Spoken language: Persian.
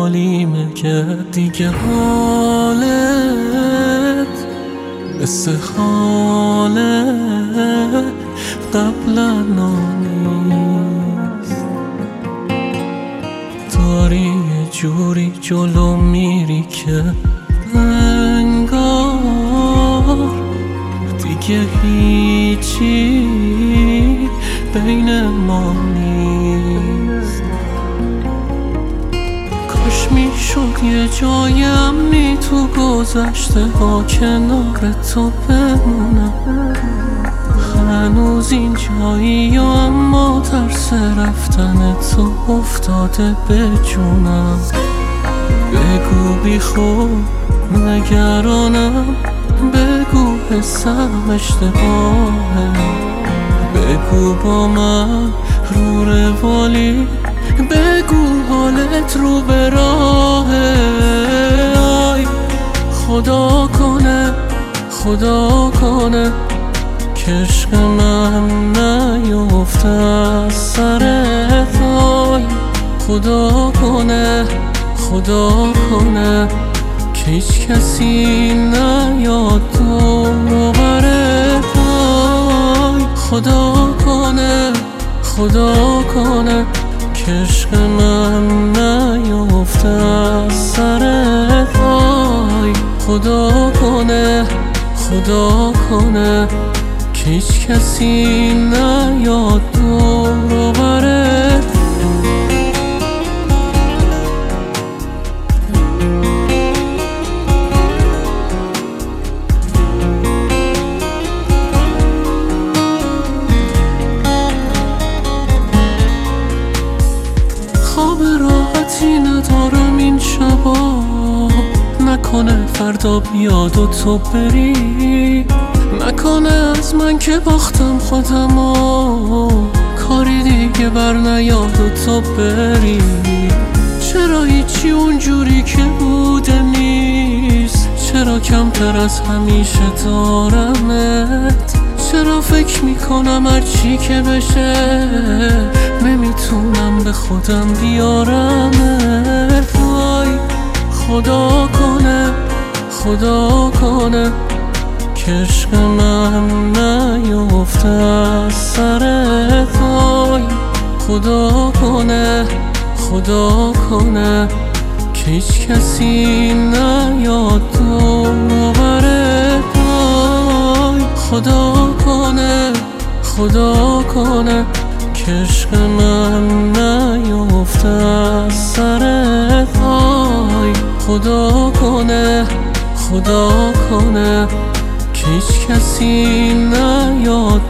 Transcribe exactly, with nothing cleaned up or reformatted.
حالیمه که دیگه حالت مثل حال قبلا نیست. داری یه جوری جلو میری که انگار دیگه هیچی بین ما نیست. کاش میشد یه جای امنی تو گذشته ها کنار تو بمونم. هنوز این جایی اما ترس رفتن تو افتاده به جونم. بگو بی خود نگرانم، بگو حسم اشتباهه، بگو با من رو روالی، بگو حالت رو به راهه. آی خدا کنه خدا کنه که عشق من نیفته از سرت. آی خدا کنه خدا کنه که هیچ کسی نیاد دور برت. آی خدا کنه خدا کنه که عشق من نیفته از سرت. آی خدا کنه خدا کنه که هیچ کسی نیاد دور برت. خواب راحتی ندارم این شبا، نکنه فردا بیاد و تو بری، نکنه از من که باختم خودم و کاری دیگه بر نیاد و تو بری. چرا هیچی اونجوری که بوده نیست، چرا کمتر از همیشه دارمت، چرا فکر میکنم هرچی که بشه نمیتونم به خودم بیارمت. وای خدا کنه خدا کنه که عشق من نیفته از سرت. وای خدا کنه خدا کنه که هیچ کسی نیاد دور برت. وای خدا کنه خدا کنه که عشق من نیفته از سرت. وای خدا کنه خدا کنه که هیچ کسی نیاد